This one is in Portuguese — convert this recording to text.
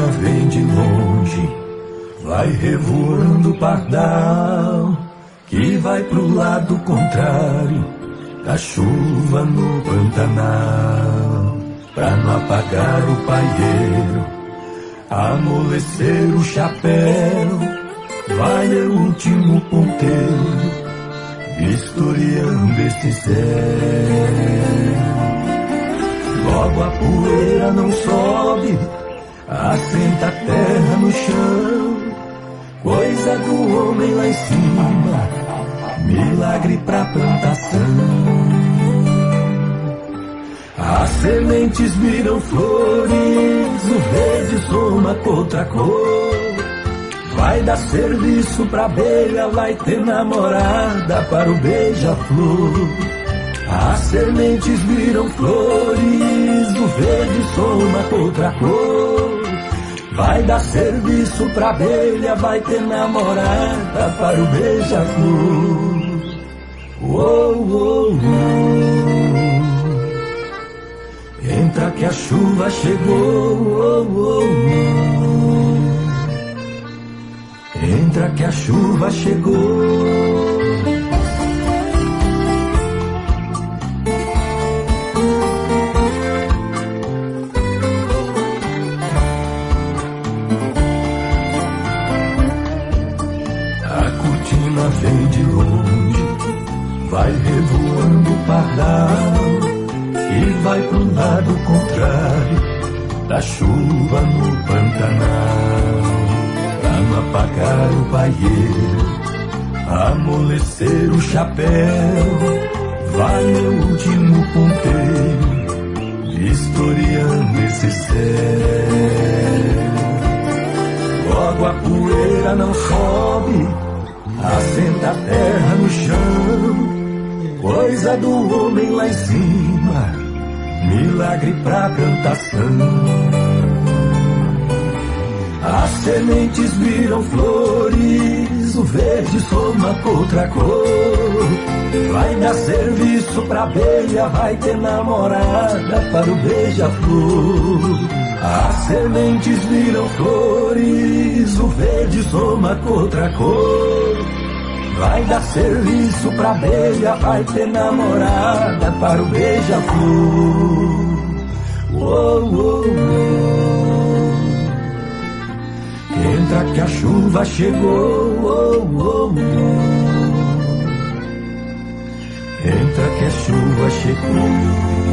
vem de longe, vai revoando o pardal, que vai pro lado contrário da chuva no Pantanal. Pra não apagar o paieiro, amolecer o chapéu, vai o último ponteiro, vistoriando este céu. Logo a poeira não sobe, assenta a terra no chão, coisa do homem lá em cima, milagre pra plantação. As sementes viram flores, o verde soma com outra cor, vai dar serviço pra abelha, vai ter namorada para o beija-flor. As sementes viram flores, o verde soma com outra cor, vai dar serviço pra abelha, vai ter namorada para o beija-flor. Oh, oh, oh. Entra que a chuva chegou, oh, oh, oh. Entra que a chuva chegou. Vem de longe, vai revoando o pardal, e vai pro lado contrário da chuva no Pantanal. Pra não apagar o paieiro, amolecer o chapéu, vai o último ponteiro, vistoriando esse céu. Logo a poeira não sobe, assenta a terra no chão, coisa do homem lá em cima, milagre pra plantação. As sementes viram flores, o verde soma com outra cor, vai dar serviço pra abelha, vai ter namorada para o beija-flor. As sementes viram flores, o verde soma com outra cor, vai dar serviço pra abelha, vai ter namorada para o beija-flor. Oh, oh, oh. Entra que a chuva chegou, oh, oh, oh. Entra que a chuva chegou.